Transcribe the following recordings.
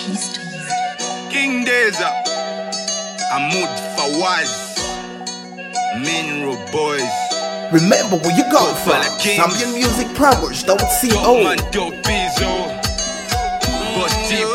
King Deza, Ahmud Fawaz, Minro Boys. Remember where you come from. Zambian Music Powers, don't see old. Man, Dog Pizzo, but deep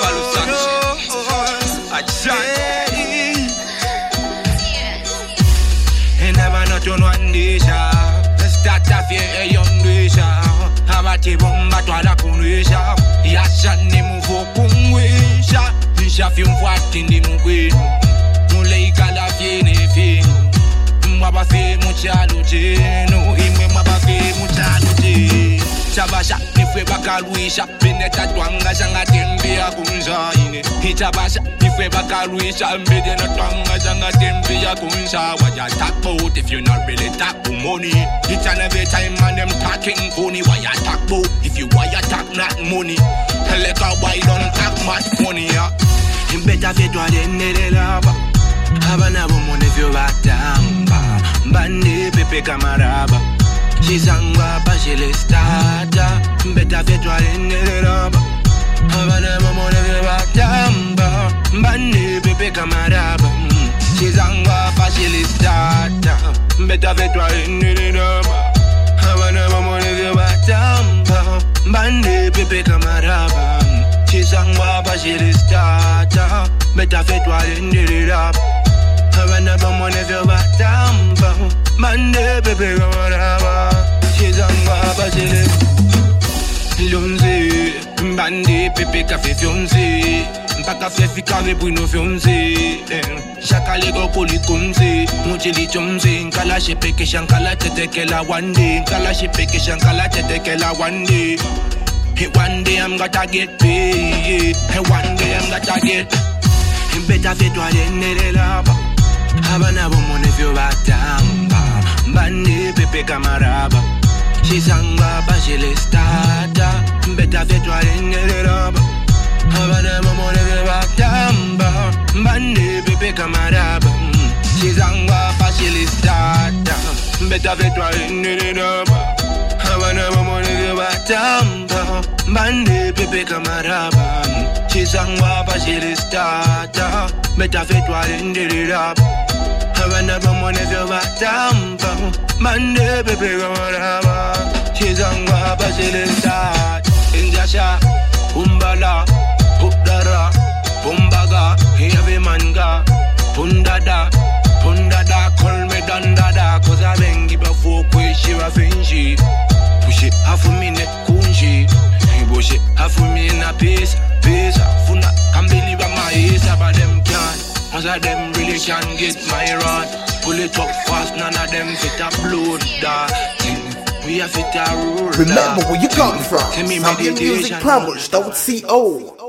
and never not on one day, start a fear a young nation. Have a tibomba to a kunwisha. Yashani move kunwisha. Isha film in the mugwe. Muleika la fiene fin. Mwabafe muchalucheno. Imwe mwabafe muchaluche. Chabasha nifwe bakaluisha. Beneta twanga shanga tembea kunja ine. Chabasha nifwe bakaluisha. Mbede na twanga shanga tembea kunja. What you talk about if you not really talk about money? Each and every time man them talking phony. Why you talk about if you why you talk not money? Like a boy don't talk much money, yeah. You better fit what they need it up. Havana woman if you batamba. Bandi pepe kamaraba. She's angwa pa she le starter. Better fit what they need it up. Havana woman if you batamba. Bandi pepe kamaraba. She's angwa pa she le starter. Better fit what they need it up. Havana woman if you batamba. Bandi pepe kamaraba. She's angwa pa she le starter. Better fit what they need it up. Havana woman if you batamba. Bandi pepe kamaraba. She's angwa pa she le Lonze, bandi pepe kafe fionze. Mpaka fefi kave bruno fionze. Shaka lego poli kunze. Mujili chomze. Nkala shepeke shankala teteke la one day. Nkala shepeke shankala teteke la one day. Hey, one day I'm gonna get paid. Hey, one day I'm gonna get. You better fit what they need it up. Havana woman if you batamba. Bandi pepe kamaraba. She's angwa pa she le starter. Better fit what they need it up. Havana woman if you batamba. Bandi pepe kamaraba. She's angwa pa she le starter. Better fit what they need it up. Havana woman if you batamba. Bandi pepe kamaraba. She's angwa pa she le starter. Better fit what they need it up. Havana woman if you batamba. Bandi pepe kamaraba. She's angwa pa she le starter. Injasha, umbala, updara, bumbaga, heavy manga, pundada, call me dandada. Cause I been give a fuck with Shiva Finchi. Push it half a minute, kunji. Push it half a minute, peace. Funa, can't believe my ears, but them can't. Most of them really can't get my rod. Pull it up fast, none of them fit a blood. We have fit a road. Remember where you come from. Zambian Music Powers, don't see old.